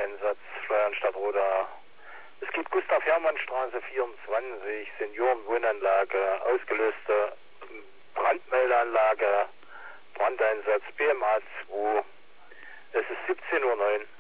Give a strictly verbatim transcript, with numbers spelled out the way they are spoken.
Brandeinsatz, Steuernstadt Roda. Es gibt Gustav-Hermann-Straße vierundzwanzig, Seniorenwohnanlage, ausgelöste Brandmeldeanlage, Brandeinsatz B M A zwei. Es ist siebzehn Uhr neun.